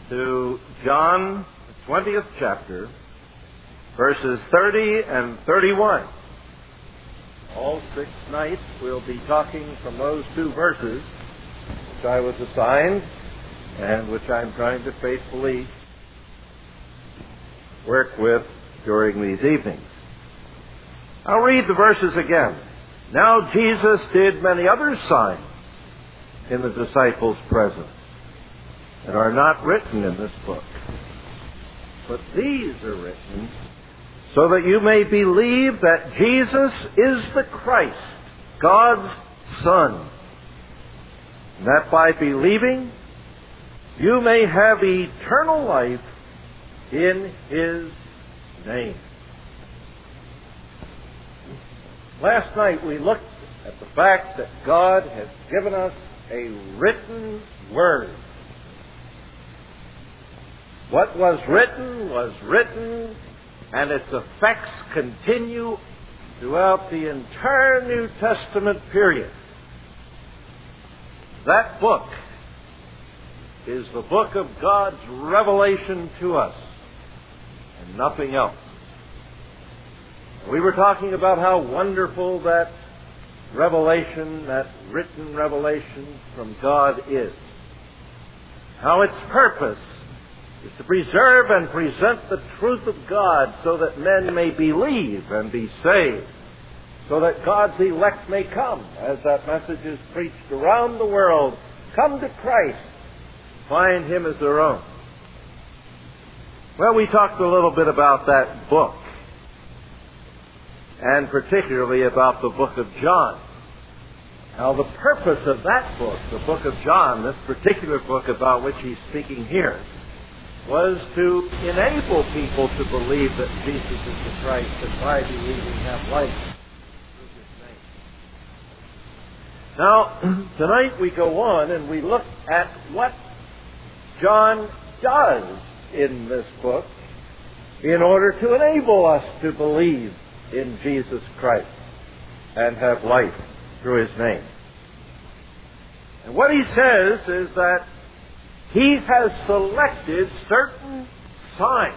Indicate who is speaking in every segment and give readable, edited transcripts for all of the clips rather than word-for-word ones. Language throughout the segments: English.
Speaker 1: to John, the 20th chapter, verses 30 and 31. All 6 nights we'll be talking from those 2 verses, which I was assigned and which I'm trying to faithfully work with during these evenings. I'll read the verses again. Now Jesus did many other signs in the disciples' presence that are not written in this book. But these are written so that you may believe that Jesus is the Christ, God's Son, and that by believing you may have eternal life in His name. Last night we looked at the fact that God has given us a written Word. What was written, and its effects continue throughout the entire New Testament period. That book is the book of God's revelation to us, and nothing else. We were talking about how wonderful that revelation, that written revelation from God is. How its purpose is to preserve and present the truth of God so that men may believe and be saved, so that God's elect may come, as that message is preached around the world, come to Christ, find Him as their own. Well, we talked a little bit about that book, and particularly about the book of John. Now, the purpose of that book, the book of John, this particular book about which he's speaking here, was to enable people to believe that Jesus is the Christ, and by believing have life through His name. Now, tonight we go on and we look at what John does in this book in order to enable us to believe in Jesus Christ and have life through His name. And what he says is that He has selected certain signs.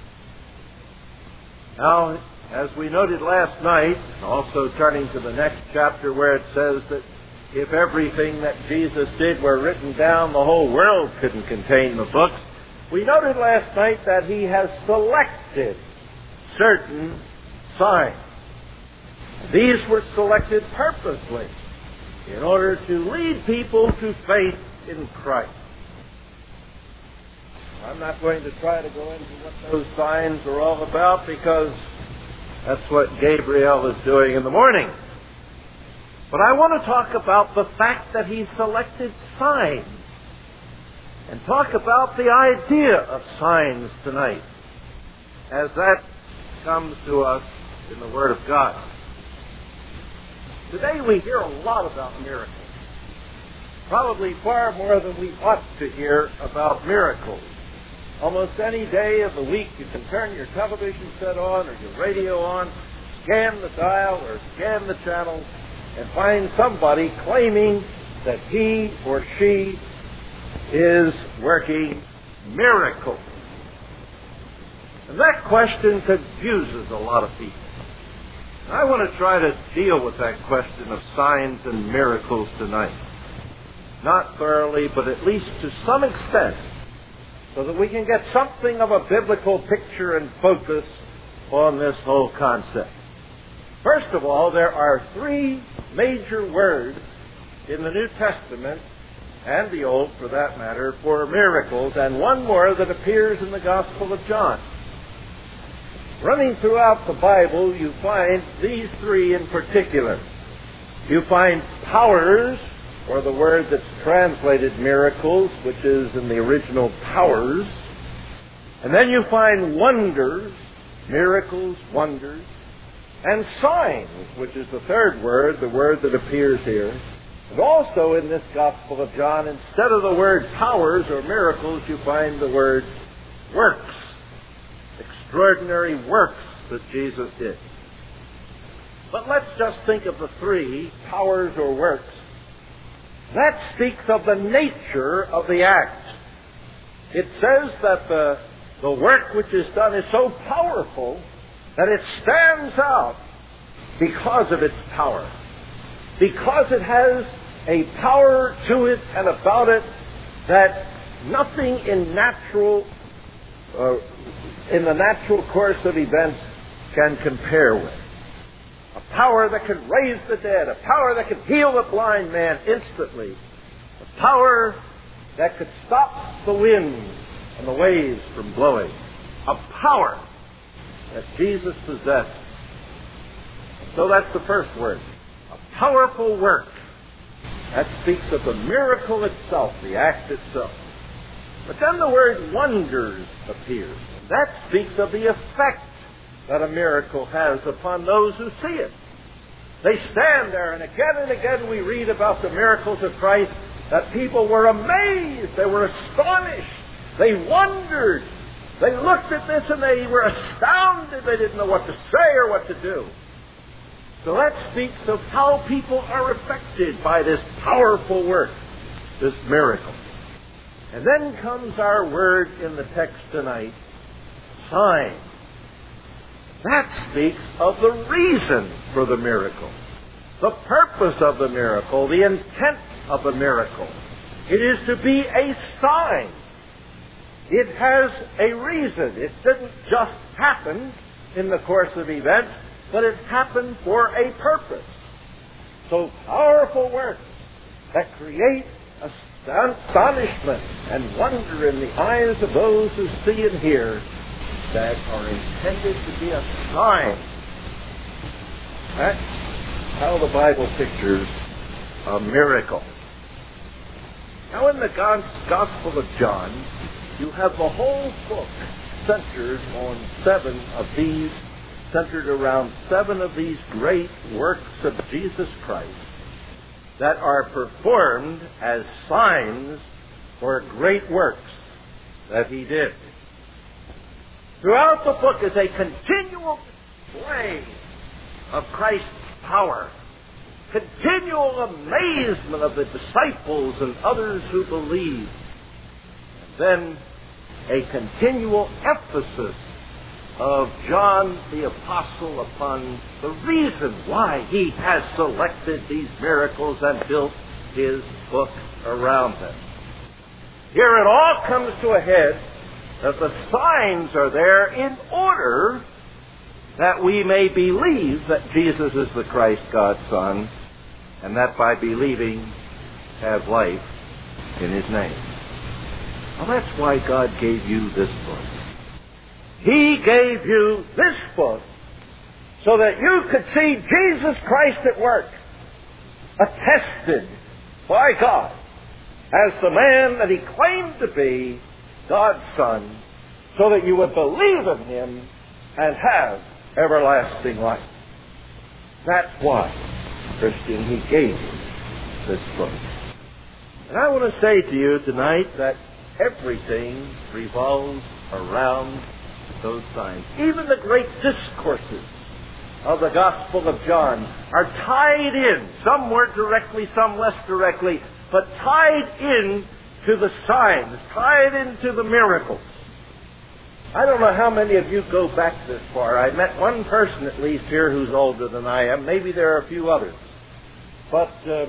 Speaker 1: Now, as we noted last night, also turning to the next chapter where it says that if everything that Jesus did were written down, the whole world couldn't contain the books. We noted last night that He has selected certain signs. These were selected purposely in order to lead people to faith in Christ. I'm not going to try to go into what those signs are all about, because that's what Gabriel is doing in the morning. But I want to talk about the fact that He selected signs, and talk about the idea of signs tonight, as that comes to us in the Word of God. Today we hear a lot about miracles. Probably far more than we ought to hear about miracles. Almost any day of the week you can turn your television set on or your radio on, scan the dial or scan the channel, and find somebody claiming that he or she is working miracles. And that question confuses a lot of people. I want to try to deal with that question of signs and miracles tonight. Not thoroughly, but at least to some extent, so that we can get something of a biblical picture and focus on this whole concept. First of all, there are 3 major words in the New Testament, and the Old for that matter, for miracles, and one more that appears in the Gospel of John. Running throughout the Bible, you find these 3 in particular. You find powers, or the word that's translated miracles, which is in the original powers. And then you find wonders, miracles, wonders, and signs, which is the 3rd word, the word that appears here. And also in this Gospel of John, instead of the word powers or miracles, you find the word works. Extraordinary works that Jesus did. But let's just think of the 3, powers or works. That speaks of the nature of the act. it says that the work which is done is so powerful that it stands out because of its power. Because it has a power to it and about it that nothing in the natural course of events can compare with. A power that can raise the dead, a power that can heal the blind man instantly, a power that could stop the wind and the waves from blowing, a power that Jesus possessed. So that's the first word, a powerful work. That speaks of the miracle itself, the act itself. But then the word wonders appears. That speaks of the effect that a miracle has upon those who see it. They stand there, and again we read about the miracles of Christ, that people were amazed, they were astonished, they wondered, they looked at this and they were astounded, they didn't know what to say or what to do. So that speaks of how people are affected by this powerful work, this miracle. And then comes our word in the text tonight, sign. That speaks of the reason for the miracle, the purpose of the miracle, the intent of the miracle. It is to be a sign. It has a reason. It didn't just happen in the course of events, but it happened for a purpose. So powerful works that create astonishment and wonder in the eyes of those who see and hear, that are intended to be a sign. That's how the Bible pictures a miracle. Now in the Gospel of John, you have the whole book centered around seven of these great works of Jesus Christ that are performed as signs for great works that he did. Throughout the book is a continual display of Christ's power, continual amazement of the disciples and others who believe, and then a continual emphasis of John the Apostle upon the reason why he has selected these miracles and built his book around them. Here it all comes to a head that the signs are there in order that we may believe that Jesus is the Christ, God's Son, and that by believing have life in his name. Well, that's why God gave you this book. He gave you this book so that you could see Jesus Christ at work, attested by God as the man that he claimed to be, God's Son, so that you would believe in him and have everlasting life. That's why, Christian, he gave you this book. And I want to say to you tonight that everything revolves around those signs. Even the great discourses of the Gospel of John are tied in, some more directly, some less directly, but tied in to the signs, tied into the miracles. I don't know how many of you go back this far. I met one person at least here who's older than I am. Maybe there are a few others. But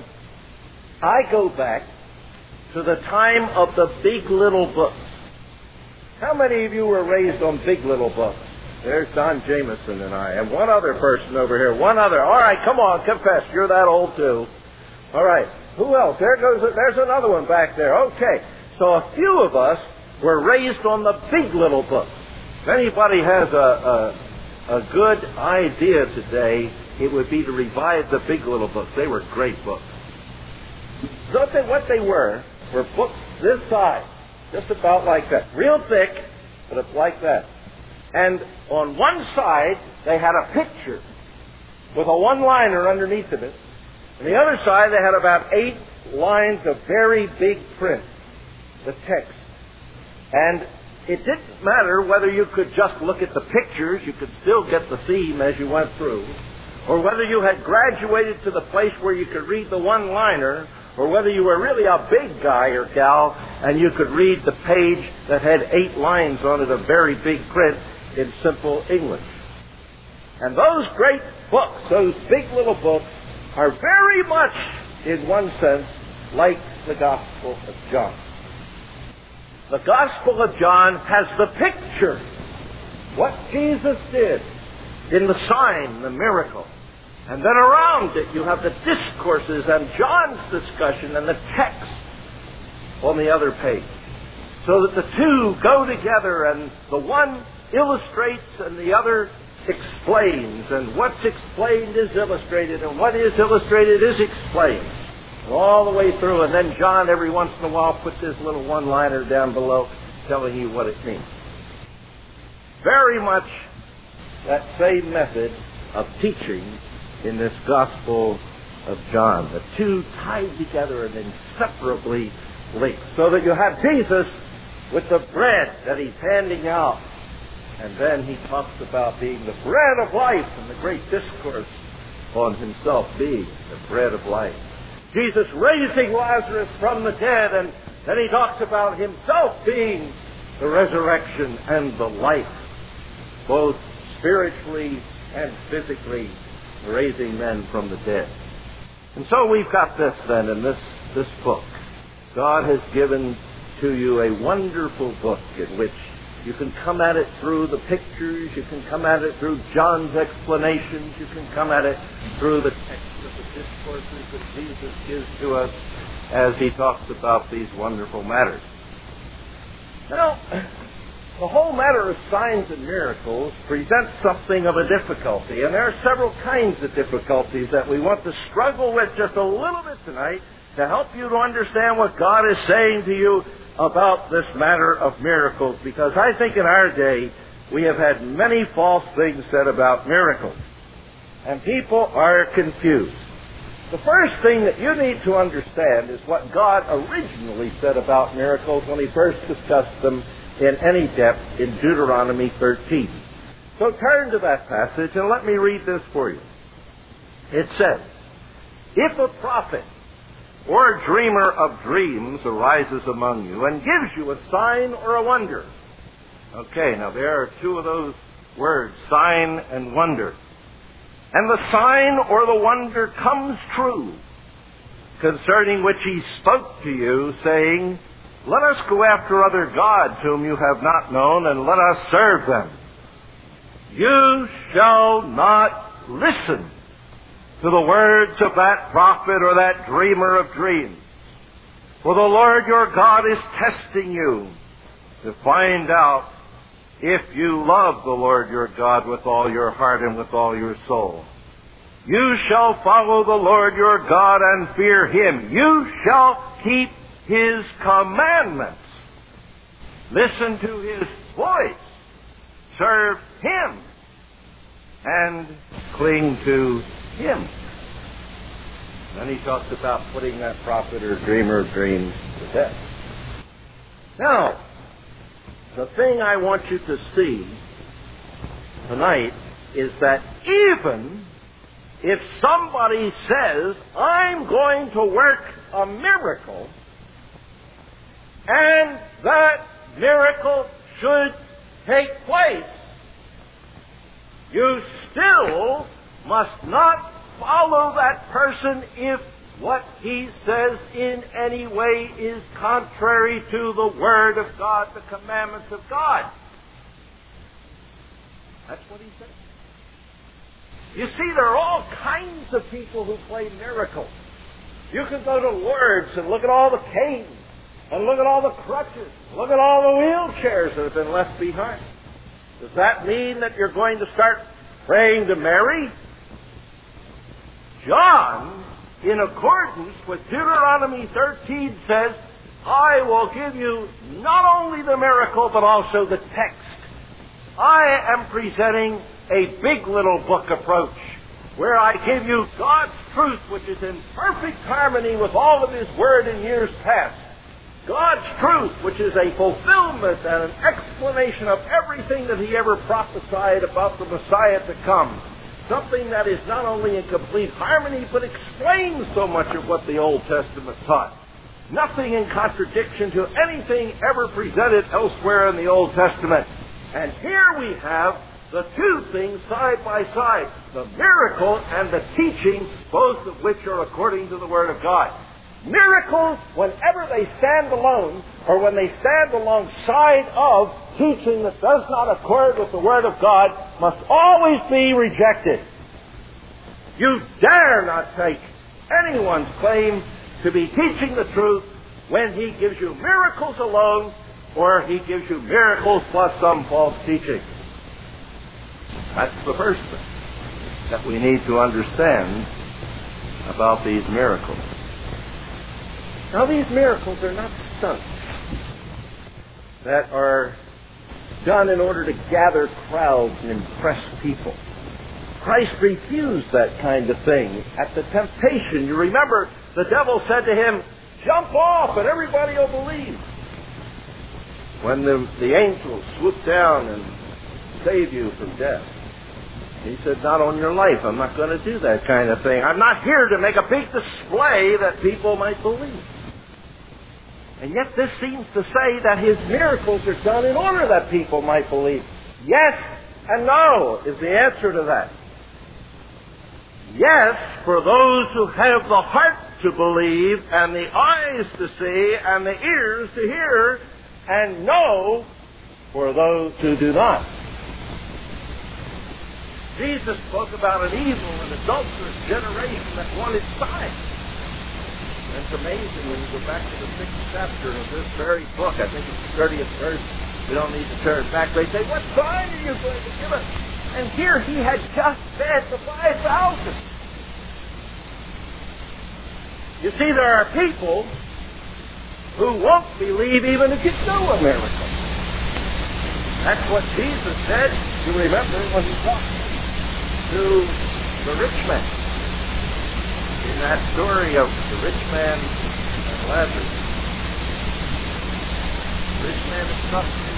Speaker 1: I go back to the time of the Big Little books. How many of you were raised on Big Little books? There's Don Jameson and I, and one other person over here. One other. All right, come on, confess. You're that old too. All right. Who else? There's another one back there. Okay. So a few of us were raised on the Big Little books. If anybody has a good idea today, it would be to revive the Big Little books. They were great books. So what they were books this size, just about like that. Real thick, but it's like that. And on one side, they had a picture with a one-liner underneath of it. On the other side, they had about 8 lines of very big print, the text. And it didn't matter whether you could just look at the pictures, you could still get the theme as you went through, or whether you had graduated to the place where you could read the one-liner, or whether you were really a big guy or gal and you could read the page that had 8 lines on it of very big print in simple English. And those great books, those big little books, are very much, in one sense, like the Gospel of John. The Gospel of John has the picture, what Jesus did in the sign, the miracle. And then around it you have the discourses and John's discussion and the text on the other page. So that the two go together and the one illustrates and the other explains. And what's explained is illustrated and what is illustrated is explained. And all the way through. And then John every once in a while puts his little one-liner down below telling you what it means. Very much that same method of teaching in this Gospel of John. The two tied together and inseparably linked. So that you have Jesus with the bread that he's handing out. And then he talks about being the bread of life and the great discourse on himself being the bread of life. Jesus raising Lazarus from the dead, and then he talks about himself being the resurrection and the life, both spiritually and physically raising men from the dead. And so we've got this then in this book. God has given to you a wonderful book in which you can come at it through the pictures, you can come at it through John's explanations, you can come at it through the text of the discourses that Jesus gives to us as he talks about these wonderful matters. Now, the whole matter of signs and miracles presents something of a difficulty, and there are several kinds of difficulties that we want to struggle with just a little bit tonight to help you to understand what God is saying to you about this matter of miracles, because I think in our day we have had many false things said about miracles, and people are confused. The first thing that you need to understand is what God originally said about miracles when he first discussed them in any depth in Deuteronomy 13. So turn to that passage and let me read this for you. It says, "If a prophet or a dreamer of dreams arises among you and gives you a sign or a wonder." Okay, now there are two of those words, sign and wonder. "And the sign or the wonder comes true, concerning which he spoke to you, saying, 'Let us go after other gods whom you have not known, and let us serve them.' You shall not listen to the words of that prophet or that dreamer of dreams. For the Lord your God is testing you to find out if you love the Lord your God with all your heart and with all your soul. You shall follow the Lord your God and fear him. You shall keep his commandments. Listen to his voice. Serve him. And cling to him." Then he talks about putting that prophet or dreamer of dreams to death. Now, the thing I want you to see tonight is that even if somebody says, "I'm going to work a miracle," and that miracle should take place, you still must not follow that person if what he says in any way is contrary to the Word of God, the commandments of God. That's what he said. You see, there are all kinds of people who claim miracles. You can go to Lourdes and look at all the canes, and look at all the crutches, look at all the wheelchairs that have been left behind. Does that mean that you're going to start praying to Mary? John, in accordance with Deuteronomy 13, says, "I will give you not only the miracle, but also the text." I am presenting a big little book approach, where I give you God's truth, which is in perfect harmony with all of his word in years past. God's truth, which is a fulfillment and an explanation of everything that he ever prophesied about the Messiah to come. something that is not only in complete harmony, but explains so much of what the Old Testament taught. Nothing in contradiction to anything ever presented elsewhere in the Old Testament. And here we have the two things side by side, the miracle and the teaching, both of which are according to the Word of God. Miracles, whenever they stand alone, or when they stand alongside of teaching that does not accord with the Word of God, must always be rejected. You dare not take anyone's claim to be teaching the truth when he gives you miracles alone, or he gives you miracles plus some false teaching. That's the first thing that we need to understand about these miracles. Now, these miracles are not stunts that are done in order to gather crowds and impress people. Christ refused that kind of thing at the temptation. You remember, the devil said to him, "Jump off and everybody will believe." When the angels swoop down and save you from death, he said, "Not on your life. I'm not going to do that kind of thing. I'm not here to make a big display that people might believe." And yet this seems to say that his miracles are done in order that people might believe. Yes and no is the answer to that. Yes, for those who have the heart to believe, and the eyes to see, and the ears to hear, and no, for those who do not. Jesus spoke about an evil and adulterous generation that wanted signs. And it's amazing when you go back to the 6th chapter of this very book, I think it's the 30th verse, we don't need to turn back, they say, "What sign are you going to give us?" And here he had just fed the 5,000. You see, there are people who won't believe even if you do a miracle. That's what Jesus said, you remember, when he talked to the rich man. In that story of the rich man and Lazarus. The rich man is suffering.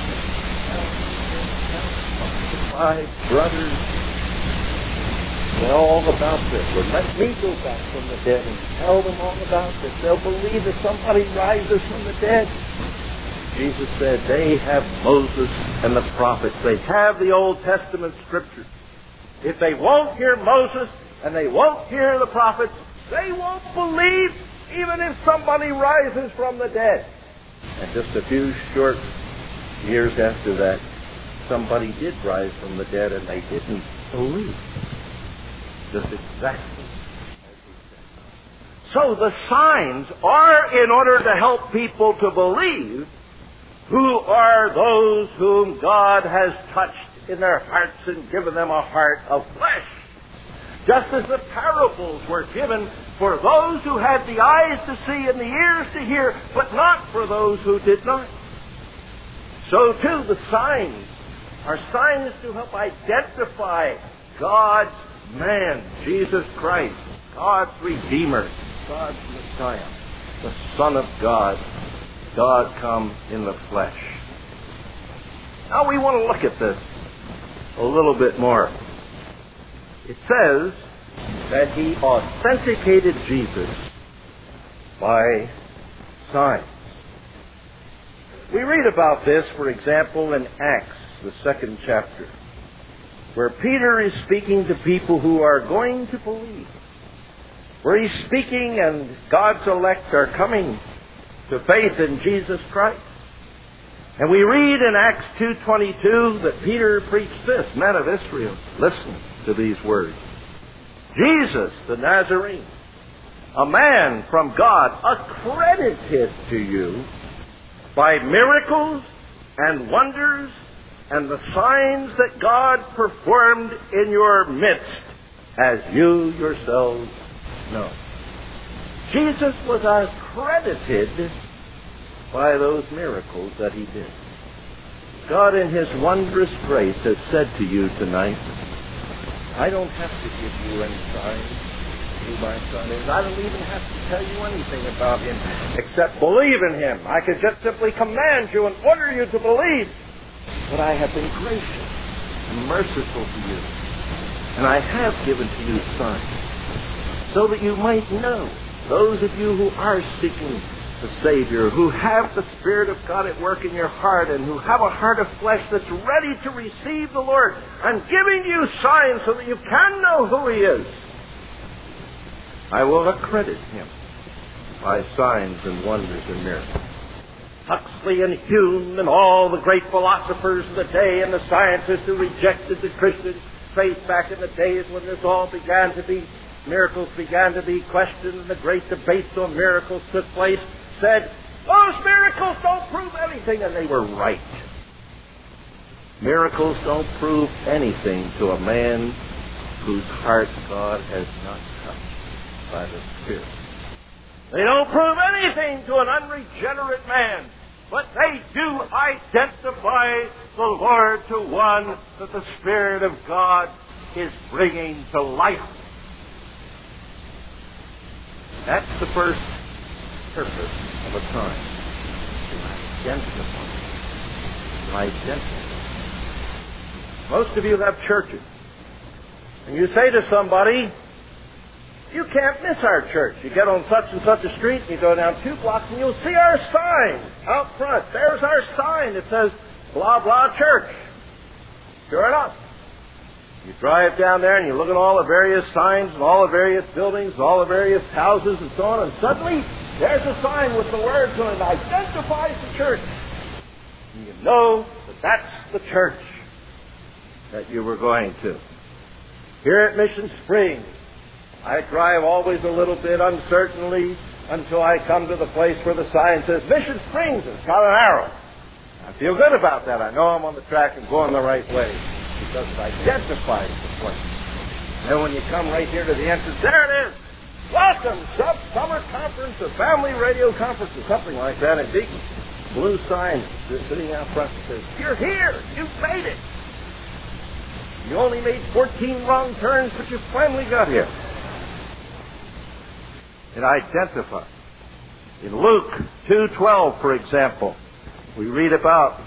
Speaker 1: 5 brothers. Know all about this. Well, let me go back from the dead and tell them all about this. They'll believe that somebody rises from the dead. Jesus said they have Moses and the prophets. They have the Old Testament scriptures. If they won't hear Moses and they won't hear the prophets, they won't believe even if somebody rises from the dead. And just a few short years after that, somebody did rise from the dead and they didn't believe. Just exactly as he said. So the signs are in order to help people to believe who are those whom God has touched in their hearts and given them a heart of flesh. Just as the parables were given for those who had the eyes to see and the ears to hear, but not for those who did not. So too the signs are signs to help identify God's man, Jesus Christ, God's Redeemer, God's Messiah, the Son of God, God come in the flesh. Now we want to look at this a little bit more. It says that he authenticated Jesus by signs. We read about this, for example, in Acts, the 2nd chapter, where Peter is speaking to people who are going to believe. Where he's speaking and God's elect are coming to faith in Jesus Christ. And we read in Acts 2:22 that Peter preached this, "Men of Israel, listen to these words. Jesus the Nazarene, a man from God, accredited to you by miracles and wonders and the signs that God performed in your midst, as you yourselves know." Jesus was accredited by those miracles that he did. God in his wondrous grace has said to you tonight, I don't have to give you any signs who my son is. I don't even have to tell you anything about him except believe in him. I could just simply command you and order you to believe. But I have been gracious and merciful to you. And I have given to you signs, so that you might know, those of you who are seeking the Savior, who have the Spirit of God at work in your heart, and who have a heart of flesh that's ready to receive the Lord. I'm giving you signs so that you can know who He is. I will accredit Him by signs and wonders and miracles. Huxley and Hume and all the great philosophers of the day and the scientists who rejected the Christian faith back in the days when this all began to be, miracles began to be questioned and the great debates on miracles took place, said, those miracles don't prove anything, and they were right. Miracles don't prove anything to a man whose heart God has not touched by the Spirit. They don't prove anything to an unregenerate man, but they do identify the Lord to one that the Spirit of God is bringing to life. That's the first purpose of a sign. To identify. Most of you have churches. And you say to somebody, you can't miss our church. You get on such and such a street, and you go down 2 blocks, and you'll see our sign out front. There's our sign. It says, blah, blah, church. Sure enough. You drive down there, and you look at all the various signs, and all the various buildings, and all the various houses, and so on, and suddenly, there's a sign with the words on it that identifies the church. And you know that that's the church that you were going to. Here at Mission Springs, I drive always a little bit uncertainly until I come to the place where the sign says, Mission Springs, and it's got an arrow. I feel good about that. I know I'm on the track and going the right way because it identifies the place. And then when you come right here to the entrance, there it is. Welcome, summer conference, a family radio conference, or something like that. A big blue sign sitting out front that says, you're here. You've made it. You only made 14 wrong turns, but you finally got here. It identifies. In Luke 2:12, for example, we read about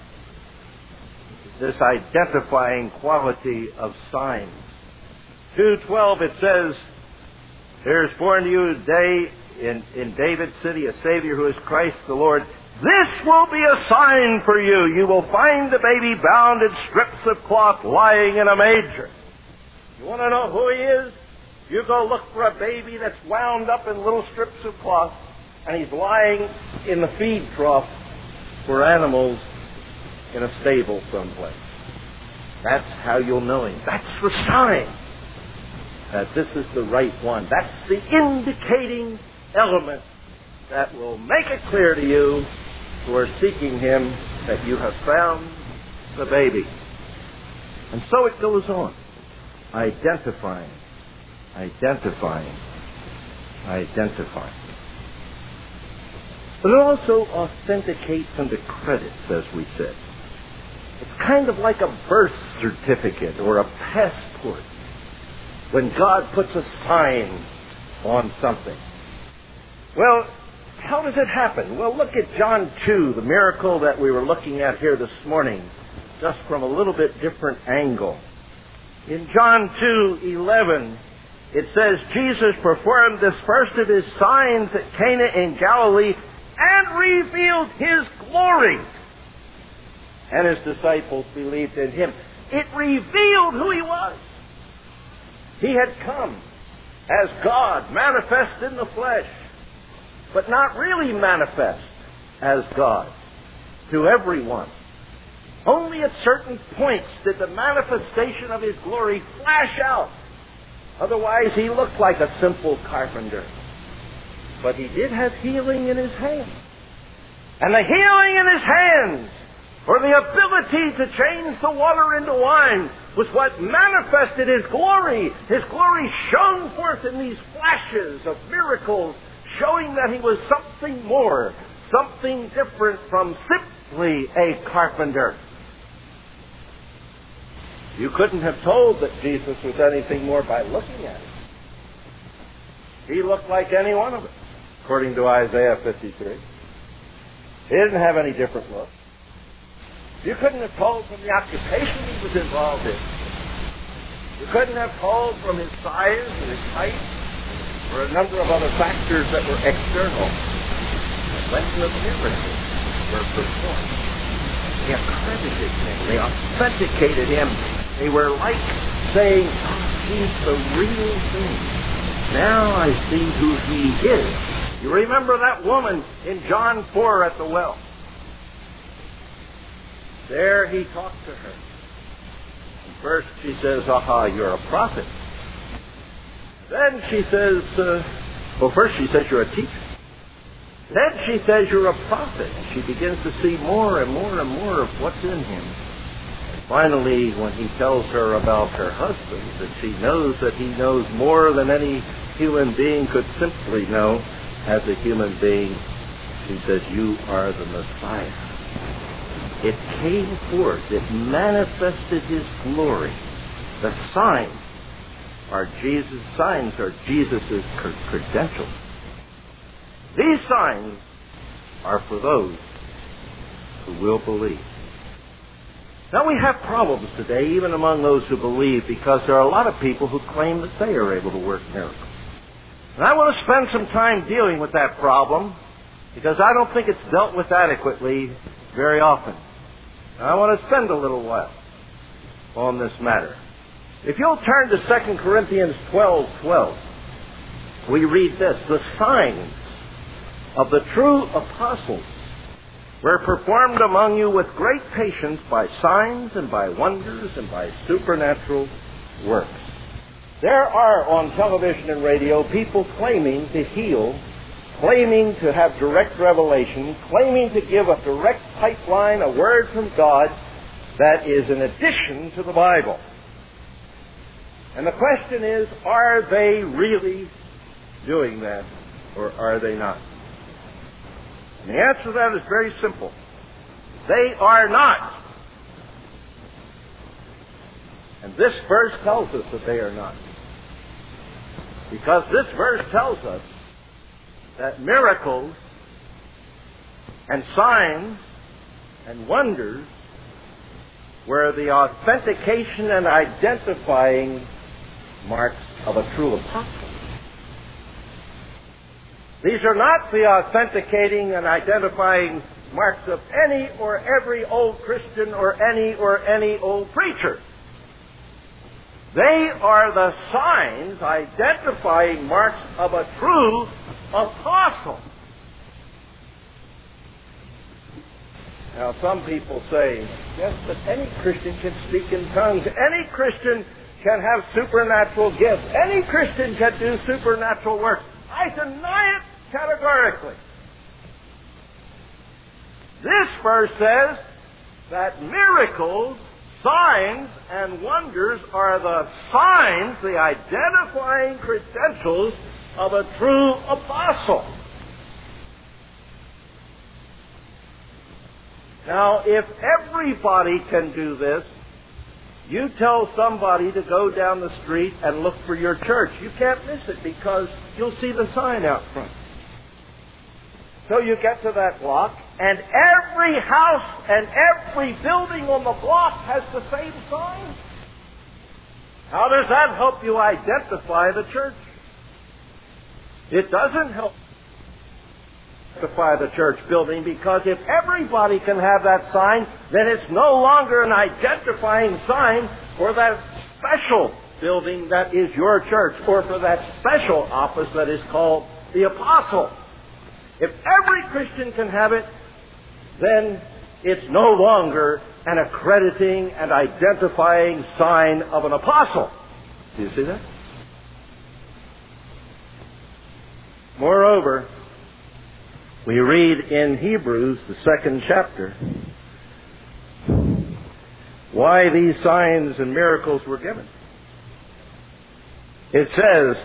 Speaker 1: this identifying quality of signs. 2:12, it says, there is born to you today in David's city a Savior who is Christ the Lord. This will be a sign for you. You will find the baby bound in strips of cloth lying in a manger. You want to know who He is? You go look for a baby that's wound up in little strips of cloth, and he's lying in the feed trough for animals in a stable someplace. That's how you'll know Him. That's the sign that this is the right one. That's the indicating element that will make it clear to you who are seeking Him that you have found the baby. And so it goes on. Identifying. But it also authenticates and accredits, as we said. It's kind of like a birth certificate or a passport when God puts a sign on something. Well, how does it happen? Well, look at John 2, the miracle that we were looking at here this morning, just from a little bit different angle. In John 2:11, it says, Jesus performed this first of His signs at Cana in Galilee and revealed His glory. And His disciples believed in Him. It revealed who He was. He had come as God, manifest in the flesh, but not really manifest as God to everyone. Only at certain points did the manifestation of His glory flash out. Otherwise, He looked like a simple carpenter. But He did have healing in His hands. And the healing in His hands, or the ability to change the water into wine, was what manifested His glory. His glory shone forth in these flashes of miracles, showing that He was something more, something different from simply a carpenter. You couldn't have told that Jesus was anything more by looking at Him. He looked like any one of us, according to Isaiah 53. He didn't have any different look. You couldn't have told from the occupation He was involved in. You couldn't have told from his size and his height or a number of other factors that were external when the miracles were performed. They accredited him. They authenticated him. They were like saying, oh, he's the real thing. Now I see who he is. You remember that woman in John 4 at the well? There he talked to her. And first she says, aha, you're a prophet. Then she says, first she says you're a teacher. Then she says you're a prophet. She begins to see more and more and more of what's in him. And finally, when he tells her about her husband, that she knows that he knows more than any human being could simply know as a human being, she says, you are the Messiah. It came forth. It manifested his glory. The signs are Jesus' credentials. These signs are for those who will believe. Now we have problems today, even among those who believe, because there are a lot of people who claim that they are able to work miracles. And I want to spend some time dealing with that problem, because I don't think it's dealt with adequately very often. And I want to spend a little while on this matter. If you'll turn to 2 Corinthians 12:12, we read this: the signs of the true apostles were performed among you with great patience by signs and by wonders and by supernatural works. There are on television and radio people claiming to heal, claiming to have direct revelation, claiming to give a direct pipeline, a word from God that is an addition to the Bible. And the question is, are they really doing that, or are they not? And the answer to that is very simple. They are not. And this verse tells us that they are not. Because this verse tells us that miracles and signs and wonders were the authentication and identifying marks of a true apostle. These are not the authenticating and identifying marks of any or every old Christian or any old preacher. They are the signs identifying marks of a true apostle. Now, some people say, yes, but any Christian can speak in tongues. Any Christian can have supernatural gifts. Any Christian can do supernatural works. I deny it categorically. This verse says that miracles, signs, and wonders are the signs, the identifying credentials of a true apostle. Now, if everybody can do this, you tell somebody to go down the street and look for your church. You can't miss it because you'll see the sign out front. So you get to that block, and every house and every building on the block has the same sign. How does that help you identify the church? It doesn't help identify the church building, because if everybody can have that sign, then it's no longer an identifying sign for that special building that is your church, or for that special office that is called the apostle. If every Christian can have it, then it's no longer an accrediting and identifying sign of an apostle. Do you see that? Moreover, we read in Hebrews, the 2nd chapter, why these signs and miracles were given. It says,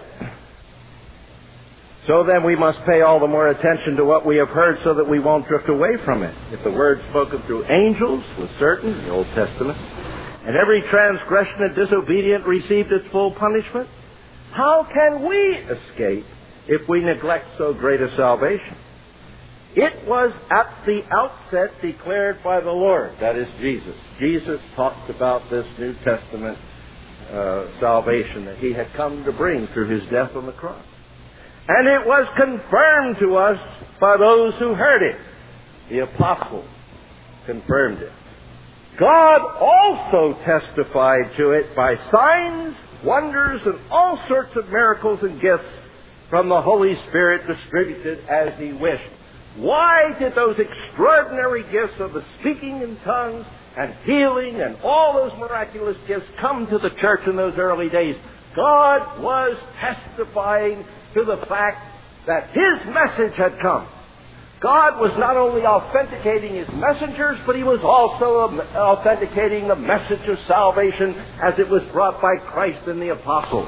Speaker 1: so then we must pay all the more attention to what we have heard so that we won't drift away from it. If the word spoken through angels was certain in the Old Testament, and every transgression and disobedient received its full punishment, how can we escape if we neglect so great a salvation? It was at the outset declared by the Lord, that is Jesus. Jesus talked about this New Testament salvation that he had come to bring through his death on the cross. And it was confirmed to us by those who heard it. The apostles confirmed it. God also testified to it by signs, wonders, and all sorts of miracles and gifts from the Holy Spirit distributed as he wished. Why did those extraordinary gifts of the speaking in tongues and healing and all those miraculous gifts come to the church in those early days? God was testifying to the fact that his message had come. God was not only authenticating his messengers, but he was also authenticating the message of salvation as it was brought by Christ and the apostles.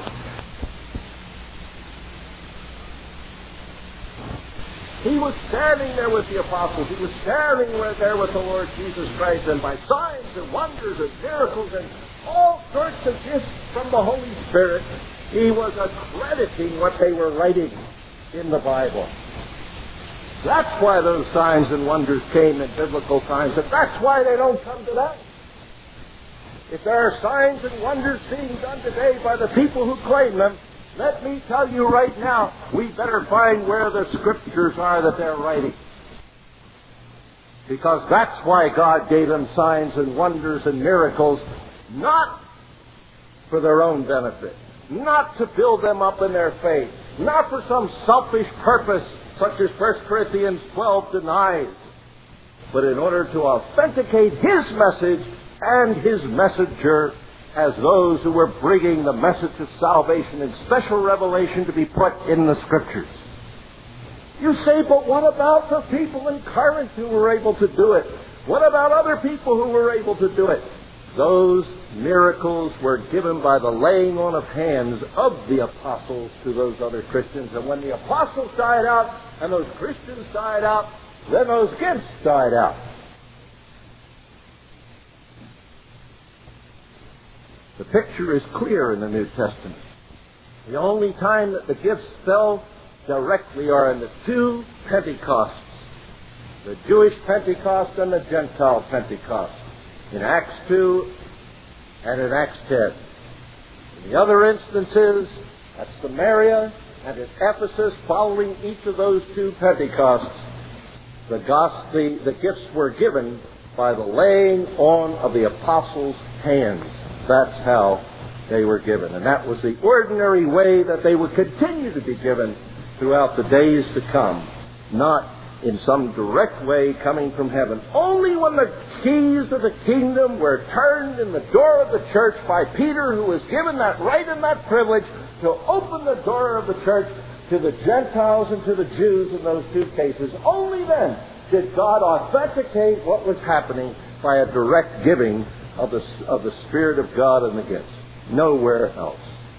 Speaker 1: He was standing there with the apostles. He was standing there with the Lord Jesus Christ, and by signs and wonders and miracles and all sorts of gifts from the Holy Spirit, he was accrediting what they were writing in the Bible. That's why those signs and wonders came in biblical times, and that's why they don't come today. If there are signs and wonders being done today by the people who claim them, let me tell you right now, we better find where the scriptures are that they're writing. Because that's why God gave them signs and wonders and miracles, not for their own benefit, not to build them up in their faith, not for some selfish purpose such as 1 Corinthians 12 denies, but in order to authenticate his message and his messenger as those who were bringing the message of salvation in special revelation to be put in the Scriptures. You say, but what about the people in Corinth who were able to do it? What about other people who were able to do it? Those miracles were given by the laying on of hands of the apostles to those other Christians. And when the apostles died out and those Christians died out, then those gifts died out. The picture is clear in the New Testament. The only time that the gifts fell directly are in the two Pentecosts, the Jewish Pentecost and the Gentile Pentecost, in Acts 2 and in Acts 10. In the other instances, at Samaria and at Ephesus, following each of those two Pentecosts, the gifts were given by the laying on of the apostles' hands. That's how they were given. And that was the ordinary way that they would continue to be given throughout the days to come, not in some direct way coming from heaven. Only when the keys of the kingdom were turned in the door of the church by Peter, who was given that right and that privilege to open the door of the church to the Gentiles and to the Jews in those two cases, only then did God authenticate what was happening by a direct giving of the Spirit of God and the gifts. Nowhere else.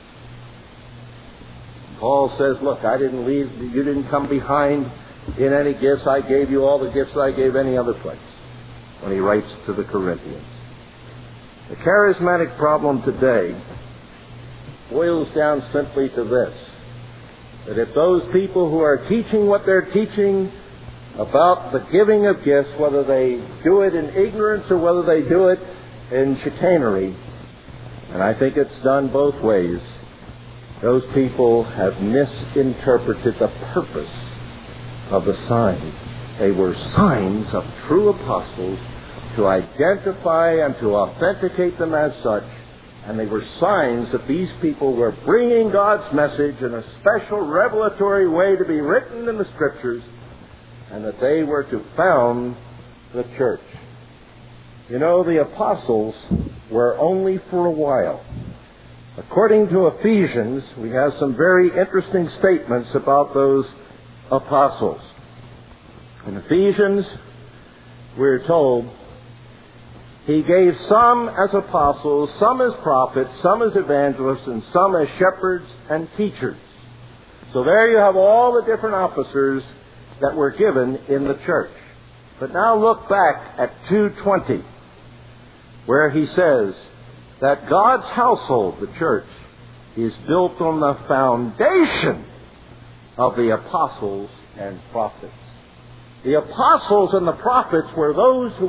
Speaker 1: Paul says, look, you didn't come behind in any gifts. I gave you all the gifts I gave any other place, when he writes to the Corinthians. The charismatic problem today boils down simply to this, that if those people who are teaching what they're teaching about the giving of gifts, whether they do it in ignorance or whether they do it in chicanery, and I think it's done both ways, those people have misinterpreted the purpose of the signs. They were signs of true apostles to identify and to authenticate them as such, and they were signs that these people were bringing God's message in a special revelatory way to be written in the Scriptures, and that they were to found the church. You know, the apostles were only for a while. According to Ephesians, we have some very interesting statements about those apostles. In Ephesians, we're told, he gave some as apostles, some as prophets, some as evangelists, and some as shepherds and teachers. So there you have all the different officers that were given in the church. But now look back at 2:20, where he says that God's household, the church, is built on the foundation of the apostles and prophets. The apostles and the prophets were those who were bringing God's special revelation to men directly from God through the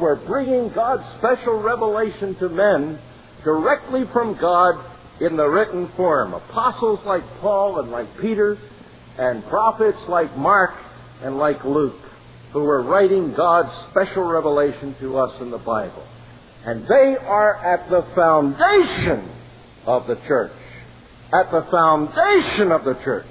Speaker 1: in the written form. Apostles like Paul and like Peter, and prophets like Mark and like Luke, who were writing God's special revelation to us in the Bible. And they are at the foundation of the church. At the foundation of the church.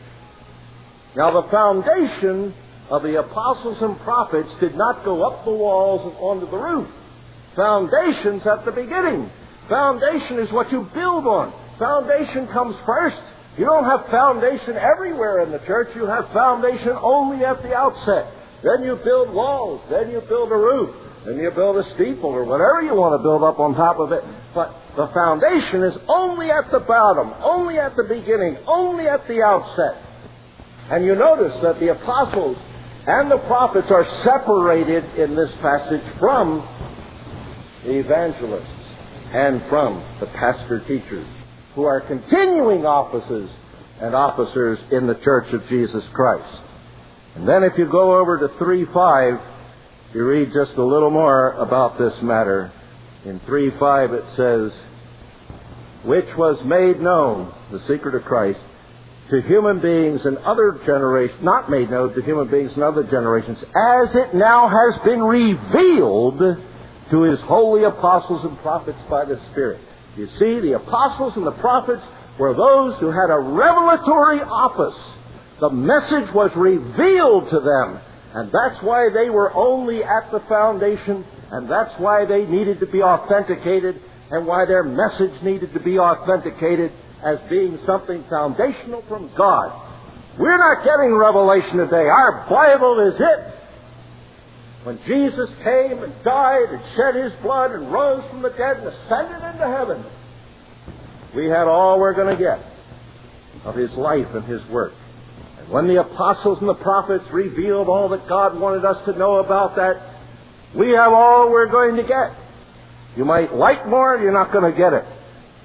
Speaker 1: Now, the foundation of the apostles and prophets did not go up the walls and onto the roof. Foundation's at the beginning. Foundation is what you build on. Foundation comes first. You don't have foundation everywhere in the church. You have foundation only at the outset. Then you build walls. Then you build a roof. Then you build a steeple or whatever you want to build up on top of it. But the foundation is only at the bottom, only at the beginning, only at the outset. And you notice that the apostles and the prophets are separated in this passage from the evangelists and from the pastor-teachers, who are continuing offices and officers in the Church of Jesus Christ. And then if you go over to 3:5, you read just a little more about this matter. In 3:5 it says, which was made known, the secret of Christ, to human beings in other generations, not made known to human beings in other generations, as it now has been revealed to His holy apostles and prophets by the Spirit. You see, the apostles and the prophets were those who had a revelatory office. The message was revealed to them, and that's why they were only at the foundation, and that's why they needed to be authenticated, and why their message needed to be authenticated as being something foundational from God. We're not getting revelation today. Our Bible is it. When Jesus came and died and shed His blood and rose from the dead and ascended into heaven, we had all we're going to get of His life and His work. And when the apostles and the prophets revealed all that God wanted us to know about that, we have all we're going to get. You might like more, you're not going to get it.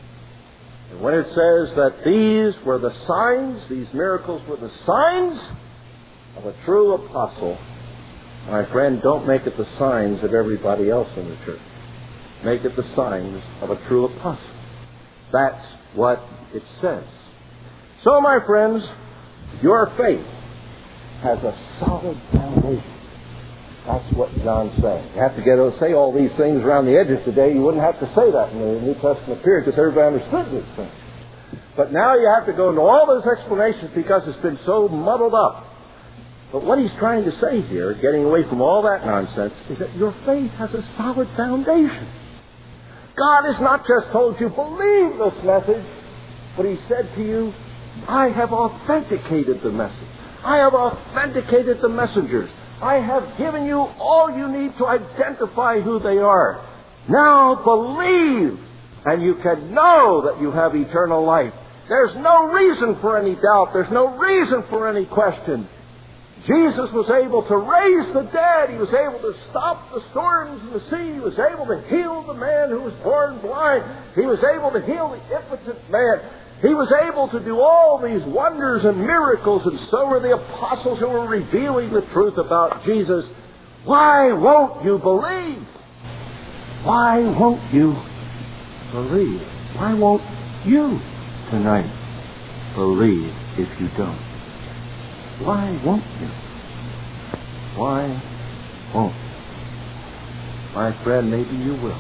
Speaker 1: And when it says that these were the signs, these miracles were the signs of a true apostle, my friend, don't make it the signs of everybody else in the church. Make it the signs of a true apostle. That's what it says. So, my friends, your faith has a solid foundation. That's what John's saying. You have to say all these things around the edges today. You wouldn't have to say that in the New Testament period because everybody understood these things. But now you have to go into all those explanations because it's been so muddled up. But what he's trying to say here, getting away from all that nonsense, is that your faith has a solid foundation. God has not just told you, believe this message, but He said to you, I have authenticated the message. I have authenticated the messengers. I have given you all you need to identify who they are. Now believe, and you can know that you have eternal life. There's no reason for any doubt. There's no reason for any question. Jesus was able to raise the dead. He was able to stop the storms in the sea. He was able to heal the man who was born blind. He was able to heal the impotent man. He was able to do all these wonders and miracles, and so were the apostles who were revealing the truth about Jesus. Why won't you believe? Why won't you believe? Why won't you tonight believe if you don't? Why won't you? Why won't you? My friend, maybe you will.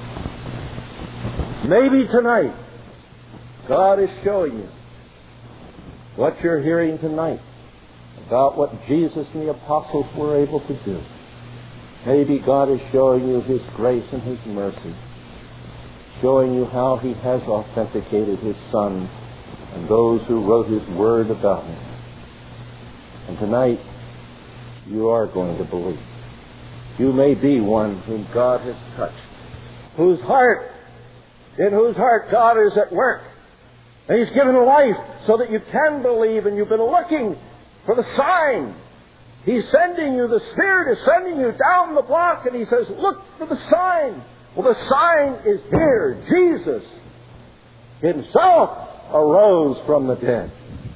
Speaker 1: Maybe tonight God is showing you what you're hearing tonight about what Jesus and the apostles were able to do. Maybe God is showing you His grace and His mercy, showing you how He has authenticated His Son and those who wrote His Word about Him. And tonight, you are going to believe. You may be one whom God has touched, in whose heart God is at work. And He's given life so that you can believe, and you've been looking for the sign. He's sending you, the Spirit is sending you down the block, and He says, look for the sign. Well, the sign is here. Jesus Himself arose from the dead.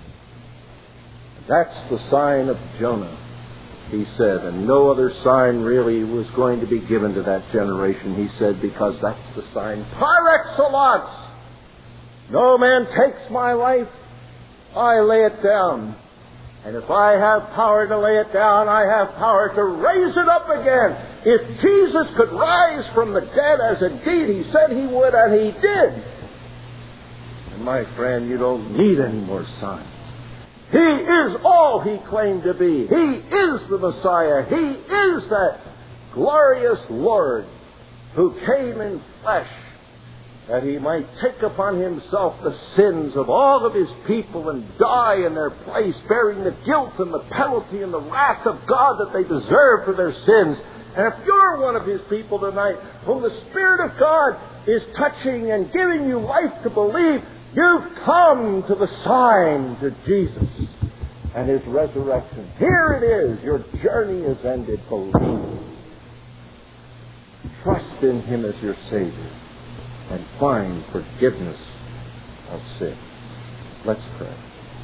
Speaker 1: That's the sign of Jonah, he said, and no other sign really was going to be given to that generation, he said, because that's the sign par excellence No man takes my life, I lay it down. And if I have power to lay it down, I have power to raise it up again. If Jesus could rise from the dead, as indeed He said He would, and He did, and my friend, you don't need any more signs. He is all He claimed to be. He is the Messiah. He is that glorious Lord who came in flesh, that He might take upon Himself the sins of all of His people and die in their place, bearing the guilt and the penalty and the wrath of God that they deserve for their sins. And if you're one of His people tonight, whom the Spirit of God is touching and giving you life to believe, you've come to the sign, to Jesus and His resurrection. Here it is. Your journey is ended. Believe. Trust in Him as your Savior and find forgiveness of sin. Let's pray.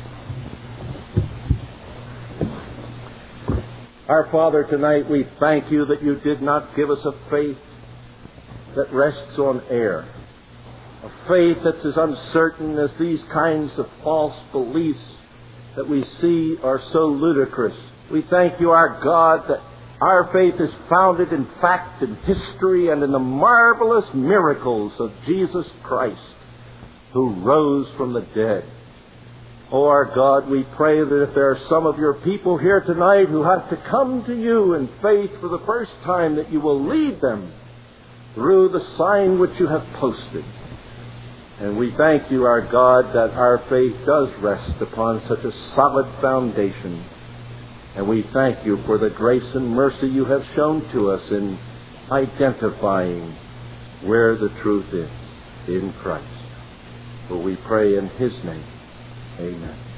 Speaker 1: Our Father, tonight we thank You that You did not give us a faith that rests on air, a faith that's as uncertain as these kinds of false beliefs that we see are so ludicrous. We thank You, our God, that our faith is founded in fact, in history, and in the marvelous miracles of Jesus Christ, who rose from the dead. Oh, our God, we pray that if there are some of Your people here tonight who have to come to You in faith for the first time, that You will lead them through the sign which You have posted. And we thank You, our God, that our faith does rest upon such a solid foundation. And we thank You for the grace and mercy You have shown to us in identifying where the truth is in Christ. For we pray in His name. Amen.